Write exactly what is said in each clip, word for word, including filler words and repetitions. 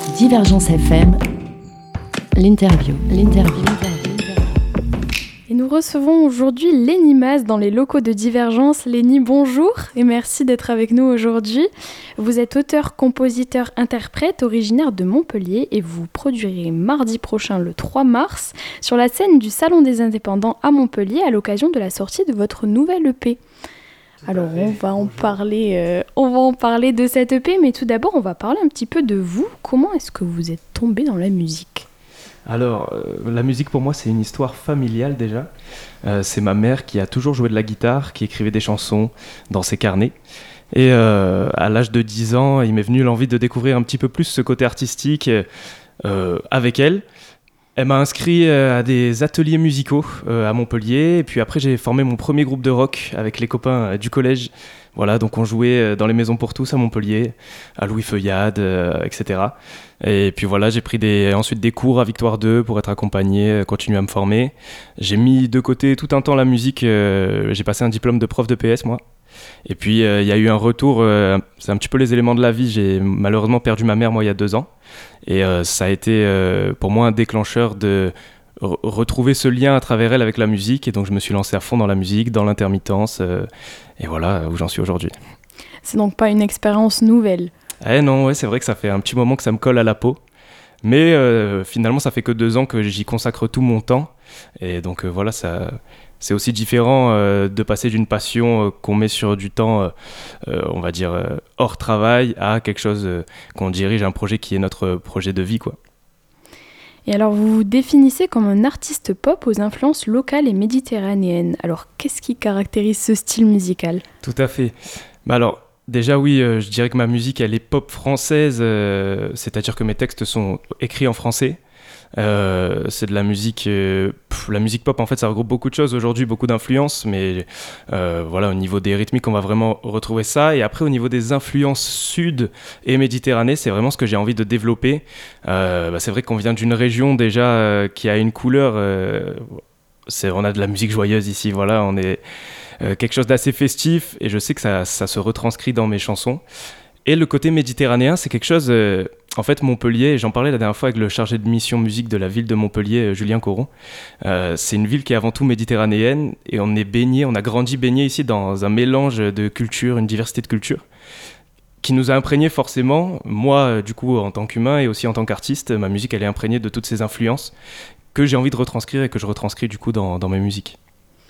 Divergence F M, l'interview, l'interview. Et nous recevons aujourd'hui Lenny Mas dans les locaux de Divergence. Lenny, bonjour et merci d'être avec nous aujourd'hui. Vous êtes auteur, compositeur, interprète originaire de Montpellier et vous produirez mardi prochain, le trois mars, sur la scène du Salon des Indépendants à Montpellier à l'occasion de la sortie de votre nouvelle E P. Alors on va en parler, euh, on va en parler de cette E P, mais tout d'abord on va parler un petit peu de vous. Comment est-ce que vous êtes tombé dans la musique ? Alors, euh, la musique pour moi c'est une histoire familiale déjà. Euh, c'est ma mère qui a toujours joué de la guitare, qui écrivait des chansons dans ses carnets. Et euh, à l'âge de dix ans, il m'est venu l'envie de découvrir un petit peu plus ce côté artistique euh, avec elle. Elle m'a inscrit à des ateliers musicaux euh, à Montpellier, et puis après j'ai formé mon premier groupe de rock avec les copains euh, du collège. Voilà, donc on jouait dans les maisons pour tous à Montpellier, à Louis Feuillade, euh, et cetera. Et puis voilà, j'ai pris des, ensuite des cours à Victoire deux pour être accompagné, continuer à me former. J'ai mis de côté tout un temps la musique, euh, j'ai passé un diplôme de prof de P S moi. Et puis il euh, y a eu un retour, euh, c'est un petit peu les éléments de la vie, j'ai malheureusement perdu ma mère moi il y a deux ans. Et euh, ça a été euh, pour moi un déclencheur de re- retrouver ce lien à travers elle avec la musique. Et donc je me suis lancé à fond dans la musique, dans l'intermittence, euh, et voilà où j'en suis aujourd'hui. C'est donc pas une expérience nouvelle ? Eh non, ouais, c'est vrai que ça fait un petit moment que ça me colle à la peau. Mais euh, finalement ça fait que deux ans que j'y consacre tout mon temps. Et donc euh, voilà, ça... C'est aussi différent euh, de passer d'une passion euh, qu'on met sur du temps, euh, euh, on va dire, euh, hors travail, à quelque chose euh, qu'on dirige, un projet qui est notre projet de vie, quoi. Et alors, vous vous définissez comme un artiste pop aux influences locales et méditerranéennes. Alors, qu'est-ce qui caractérise ce style musical ? Tout à fait. Bah alors, déjà oui, euh, je dirais que ma musique, elle est pop française, euh, c'est-à-dire que mes textes sont écrits en français. Euh, c'est de la musique euh, pff, la musique pop en fait ça regroupe beaucoup de choses aujourd'hui, beaucoup d'influences, mais euh, voilà, au niveau des rythmiques on va vraiment retrouver ça. Et après au niveau des influences sud et méditerranée, c'est vraiment ce que j'ai envie de développer. Euh, bah, c'est vrai qu'on vient d'une région déjà euh, qui a une couleur, euh, c'est, on a de la musique joyeuse ici, voilà, on est euh, quelque chose d'assez festif, et je sais que ça, ça se retranscrit dans mes chansons. Et le côté méditerranéen, c'est quelque chose... Euh, en fait, Montpellier, j'en parlais la dernière fois avec le chargé de mission musique de la ville de Montpellier, Julien Coron. Euh, c'est une ville qui est avant tout méditerranéenne, et on est baigné, on a grandi baigné ici dans un mélange de cultures, une diversité de cultures, qui nous a imprégnés forcément. Moi, du coup, en tant qu'humain et aussi en tant qu'artiste, ma musique, elle est imprégnée de toutes ces influences que j'ai envie de retranscrire et que je retranscris du coup dans, dans mes musiques.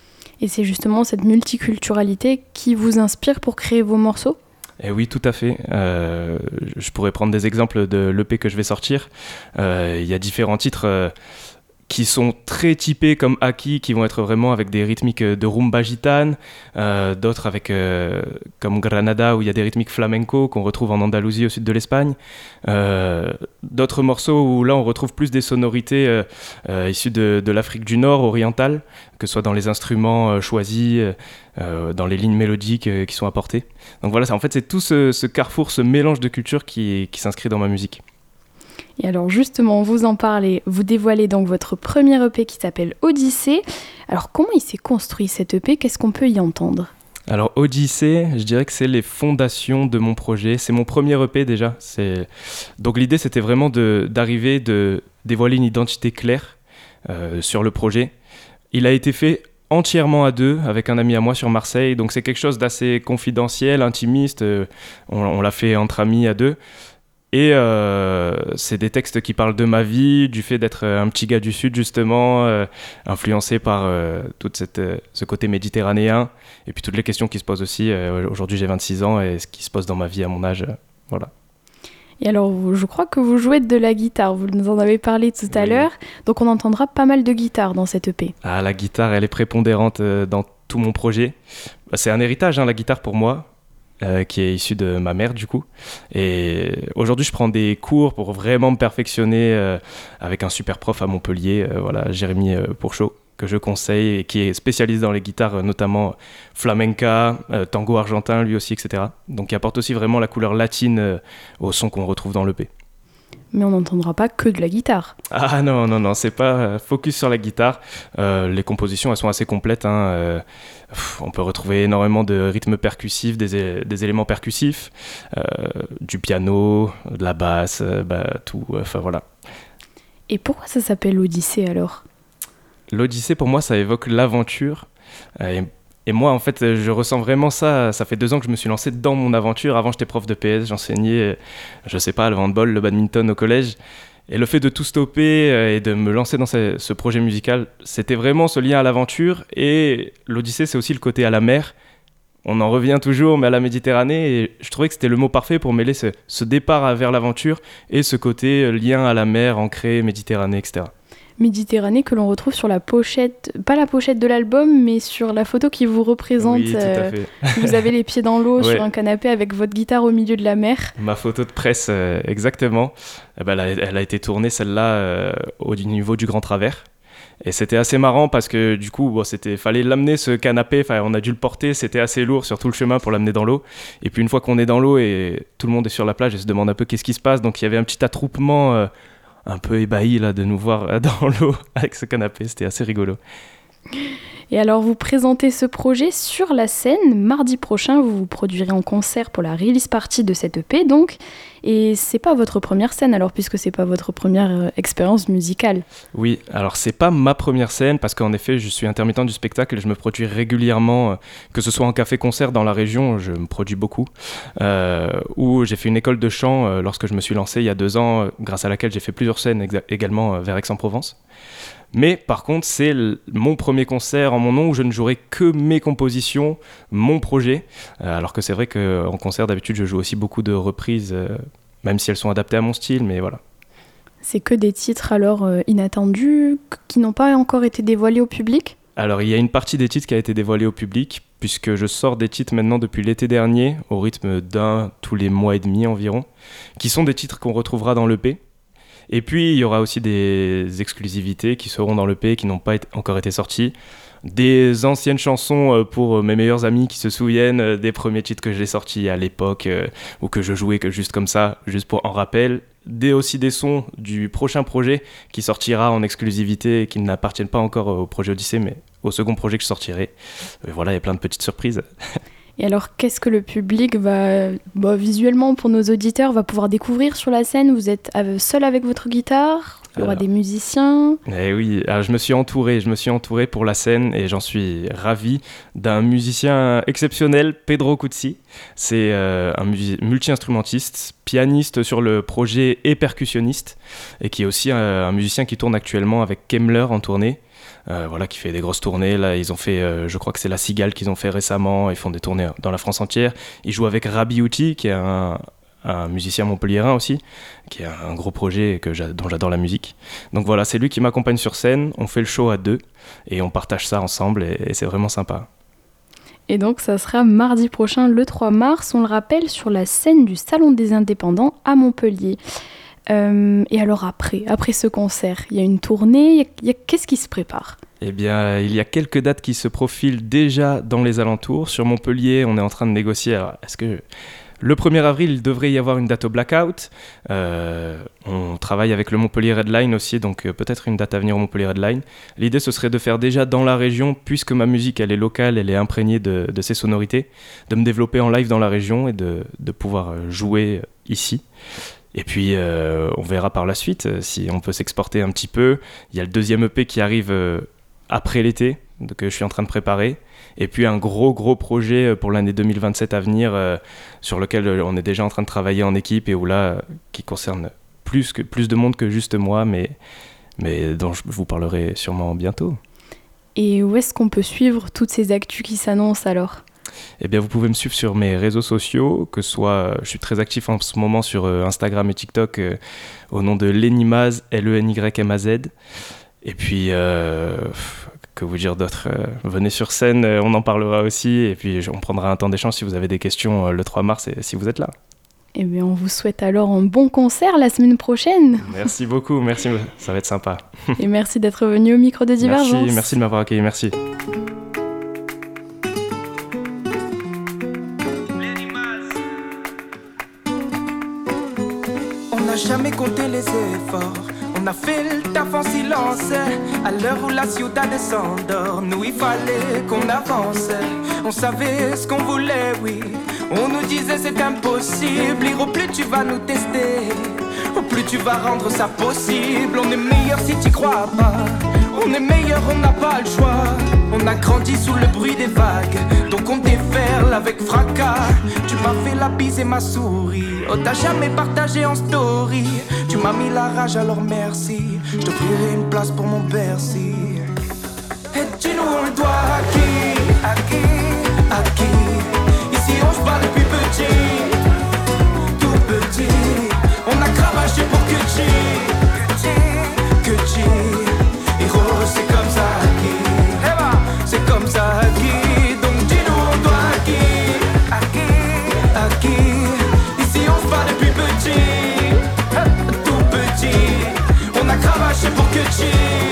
Et c'est justement cette multiculturalité qui vous inspire pour créer vos morceaux ? Eh oui, tout à fait. Euh, je pourrais prendre des exemples de l'E P que je vais sortir. Euh, il y a différents titres euh, qui sont très typés comme Aki, qui vont être vraiment avec des rythmiques de rumba gitane, euh, d'autres avec euh, comme Granada, où il y a des rythmiques flamenco qu'on retrouve en Andalousie au sud de l'Espagne. Euh, d'autres morceaux où là on retrouve plus des sonorités euh, euh, issues de, de l'Afrique du Nord orientale, que ce soit dans les instruments euh, choisis, euh, dans les lignes mélodiques euh, qui sont apportées. Donc voilà, en fait c'est tout ce, ce carrefour, ce mélange de cultures qui, qui s'inscrit dans ma musique. Et alors justement, vous en parlez, vous dévoilez donc votre premier E P qui s'appelle Odyssée. Alors comment il s'est construit cet E P ? Qu'est-ce qu'on peut y entendre ? Alors Odyssée, je dirais que c'est les fondations de mon projet. C'est mon premier E P déjà. C'est... Donc l'idée c'était vraiment de, d'arriver, de dévoiler une identité claire euh, sur le projet. Il a été fait entièrement à deux avec un ami à moi sur Marseille. Donc c'est quelque chose d'assez confidentiel, intimiste. Euh, on, on l'a fait entre amis à deux. Et euh, c'est des textes qui parlent de ma vie, du fait d'être un petit gars du Sud justement, euh, influencé par euh, tout cette, euh, ce côté méditerranéen, et puis toutes les questions qui se posent aussi. Euh, aujourd'hui j'ai vingt-six ans, et ce qui se pose dans ma vie à mon âge, euh, voilà. Et alors je crois que vous jouez de la guitare, vous nous en avez parlé tout à Oui. l'heure, donc on entendra pas mal de guitare dans cette E P. Ah, la guitare elle est prépondérante euh, dans tout mon projet. C'est un héritage hein, la guitare pour moi. Euh, qui est issu de ma mère du coup, et aujourd'hui je prends des cours pour vraiment me perfectionner euh, avec un super prof à Montpellier, euh, voilà, Jérémy euh, Pourchaud, que je conseille et qui est spécialisé dans les guitares, euh, notamment flamenca, euh, tango argentin lui aussi, etc. Donc il apporte aussi vraiment la couleur latine euh, au son qu'on retrouve dans l'E P. Mais on n'entendra pas que de la guitare. Ah non, non, non, c'est pas focus sur la guitare. Euh, les compositions, elles sont assez complètes. Hein. Euh, pff, on peut retrouver énormément de rythmes percussifs, des, é- des éléments percussifs, euh, du piano, de la basse, euh, bah, tout. Enfin voilà. Et pourquoi ça s'appelle l'Odyssée alors ? L'Odyssée, pour moi, ça évoque l'aventure. Euh, et, et moi, en fait, je ressens vraiment ça. Ça fait deux ans que je me suis lancé dans mon aventure. Avant, j'étais prof de P S, j'enseignais, je sais pas, le handball, le badminton au collège. Et le fait de tout stopper euh, et de me lancer dans ce, ce projet musical, c'était vraiment ce lien à l'aventure. Et l'Odyssée, c'est aussi le côté à la mer. On en revient toujours, mais à la Méditerranée. Et je trouvais que c'était le mot parfait pour mêler ce, ce départ vers l'aventure et ce côté euh, lien à la mer, ancré, Méditerranée, et cetera. Méditerranée que l'on retrouve sur la pochette, pas la pochette de l'album, mais sur la photo qui vous représente. Oui, tout à fait. Euh, vous avez les pieds dans l'eau Ouais. sur un canapé avec votre guitare au milieu de la mer. Ma photo de presse, euh, exactement. Eh ben, elle, a, elle a été tournée, celle-là, euh, au niveau du Grand Travers. Et c'était assez marrant parce que du coup, bon, c'était, fallait l'amener ce canapé, on a dû le porter, c'était assez lourd sur tout le chemin pour l'amener dans l'eau. Et puis une fois qu'on est dans l'eau et tout le monde est sur la plage, et se demande un peu qu'est-ce qui se passe. Donc il y avait un petit attroupement euh, un peu ébahi là, de nous voir euh, dans l'eau avec ce canapé, c'était assez rigolo. Et alors, vous présentez ce projet sur la scène. Mardi prochain, vous vous produirez en concert pour la release party de cette E P, donc. Et c'est pas votre première scène, alors, puisque c'est pas votre première euh, expérience musicale. Oui, alors c'est pas ma première scène, parce qu'en effet, je suis intermittent du spectacle et je me produis régulièrement, euh, que ce soit en café-concert dans la région, je me produis beaucoup, euh, où j'ai fait une école de chant euh, lorsque je me suis lancé il y a deux ans, euh, grâce à laquelle j'ai fait plusieurs scènes exa- également euh, vers Aix-en-Provence. Mais par contre, c'est l- mon premier concert en mon nom où je ne jouerai que mes compositions, mon projet. Euh, alors que c'est vrai qu'en concert, d'habitude, je joue aussi beaucoup de reprises, euh, même si elles sont adaptées à mon style, mais voilà. C'est que des titres alors euh, inattendus, qui n'ont pas encore été dévoilés au public ? Alors, il y a une partie des titres qui a été dévoilée au public, puisque je sors des titres maintenant depuis l'été dernier, au rythme d'un tous les mois et demi environ, qui sont des titres qu'on retrouvera dans l'E P. Et puis, il y aura aussi des exclusivités qui seront dans l'E P, qui n'ont pas été- encore été sorties. Des anciennes chansons pour mes meilleurs amis qui se souviennent des premiers titres que j'ai sortis à l'époque, euh, ou que je jouais que juste comme ça, juste pour en rappel. Des, aussi des sons du prochain projet qui sortira en exclusivité et qui n'appartiennent pas encore au projet Odyssée, mais au second projet que je sortirai. Et voilà, il y a plein de petites surprises. Et alors, qu'est-ce que le public va, bah, visuellement, pour nos auditeurs, va pouvoir découvrir sur la scène ? Vous êtes euh, seul avec votre guitare ? Il y aura Alors. des musiciens ? Eh oui, alors je me suis entouré, je me suis entouré pour la scène et j'en suis ravi d'un musicien exceptionnel, Pedro Cuzzi. C'est euh, un musi- multi-instrumentiste, pianiste sur le projet et percussionniste, et qui est aussi euh, un musicien qui tourne actuellement avec Kemmler en tournée. Euh, voilà, qui fait des grosses tournées. Là, ils ont fait, euh, je crois que c'est La Cigale qu'ils ont fait récemment. Ils font des tournées dans la France entière. Ils jouent avec Rabi Outi, qui est un, un musicien montpelliérain aussi, qui est un gros projet que j'a- dont j'adore la musique. Donc voilà, c'est lui qui m'accompagne sur scène. On fait le show à deux et on partage ça ensemble et, et c'est vraiment sympa. Et donc, ça sera mardi prochain, le trois mars, on le rappelle, sur la scène du Salon des Indépendants à Montpellier. Euh, et alors après, après ce concert, il y a une tournée, il y a- il y a- qu'est-ce qui se prépare ? Eh bien, il y a quelques dates qui se profilent déjà dans les alentours. Sur Montpellier, on est en train de négocier. Alors, est-ce que le premier avril, il devrait y avoir une date au Blackout. Euh, on travaille avec le Montpellier Red Line aussi, donc euh, peut-être une date à venir au Montpellier Red Line. L'idée, ce serait de faire déjà dans la région, puisque ma musique, elle est locale, elle est imprégnée de, de ses sonorités, de me développer en live dans la région et de, de pouvoir euh, jouer ici. Et puis, euh, on verra par la suite euh, si on peut s'exporter un petit peu. Il y a le deuxième E P qui arrive euh, après l'été, que je suis en train de préparer. Et puis, un gros, gros projet pour l'année deux mille vingt-sept à venir, euh, sur lequel on est déjà en train de travailler en équipe et où là, euh, qui concerne plus, que, plus de monde que juste moi, mais, mais dont je vous parlerai sûrement bientôt. Et où est-ce qu'on peut suivre toutes ces actus qui s'annoncent alors ? Eh bien, vous pouvez me suivre sur mes réseaux sociaux, que ce soit, je suis très actif en ce moment sur euh, Instagram et TikTok euh, au nom de Lenimaz, L E N Y M A Z. Et puis, euh, que vous dire d'autre euh, venez sur scène, euh, on en parlera aussi. Et puis, on prendra un temps d'échange si vous avez des questions euh, le trois mars et si vous êtes là. Eh bien, on vous souhaite alors un bon concert la semaine prochaine. Merci beaucoup, merci, ça va être sympa. Et merci d'être venu au micro de Divergence. Merci, merci de m'avoir accueilli, merci. On n'a jamais compter les efforts. On a fait le taf en silence. À l'heure où la ciudad s'endort, nous il fallait qu'on avance. On savait ce qu'on voulait, oui. On nous disait c'est impossible. Au plus tu vas nous tester, au plus tu vas rendre ça possible. On est meilleur si t'y crois pas. On est meilleur, on n'a pas le choix. On a grandi sous le bruit des vagues, donc on déferle avec fracas. Tu m'as fait la bise et ma souris. Oh, t'as jamais partagé en story. Tu m'as mis la rage, alors merci. Je t'offrirai une place pour mon Bercy. Et dis-nous on le doit à qui? À qui? À qui? Ici on se bat depuis petit, tout petit. On a cravaché pour que tu, que tu. Héros, c'est comme ça qui, c'est comme ça qui. Donc dis-nous on doit à qui? À qui? À qui? Ici on se bat depuis petit, tout petit. On a cravaché pour que tu.